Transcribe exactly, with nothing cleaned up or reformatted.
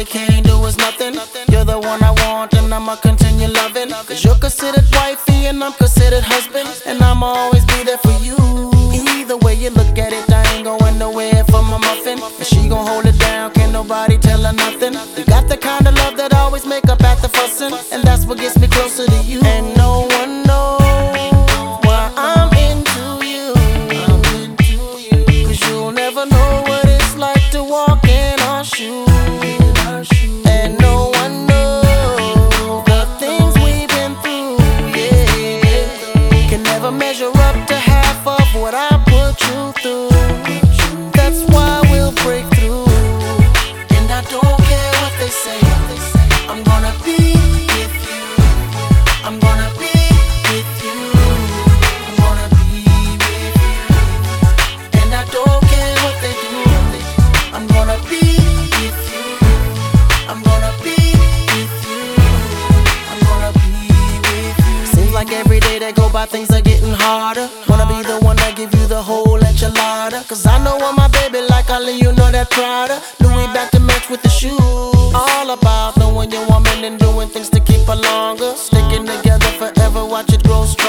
they can't do is nothing. You're the one I want and I'ma continue loving. Cause you're considered wifey and I'm considered husband. And I'ma always be there for you. Either way you look at it, I ain't going nowhere for my muffin. And she gon' hold it down, can't nobody tell her nothing. You got the kind of love that always make up at the fussin'. And that's what gets me closer to you. And no one knows why I'm into you. Cause you'll never know what it's like to walk in our shoes. And no one knows the things we've been through, yeah. Can never measure up to half of what I put you through. That's why we'll break through. And I don't care what they say, I'm gonna be with you. I'm gonna be with you. I'm gonna be with you. And I don't care what they do, I'm gonna be with you. I'm gonna be with you. I'm gonna be with you. Seems like every day that go by things are getting harder. Wanna be the one that give you the whole enchilada. Cause I know I'm my baby like Ali, you know that Prada. Louis back to match with the shoes. All about knowing your woman and doing things to keep her longer. Sticking together forever, watch it grow strong.